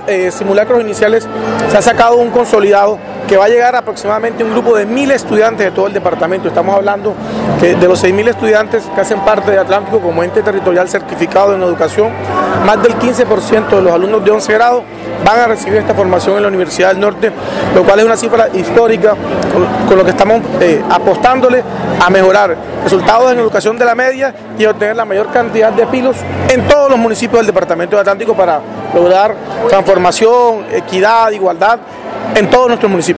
simulacros iniciales se ha sacado un consolidado que va a llegar a aproximadamente un grupo de 1.000 estudiantes de todo el departamento. Estamos hablando que de los 6.000 estudiantes que hacen parte de Atlántico como ente territorial certificado en educación, más del 15% de los alumnos de 11 grado van a recibir esta formación en la Universidad del Norte, lo cual es una cifra histórica con lo que estamos apostándole a mejorar resultados en educación de la media y obtener la mayor cantidad de pilos en todos los municipios del departamento de Atlántico para lograr transformación, equidad, igualdad en todos nuestros municipios.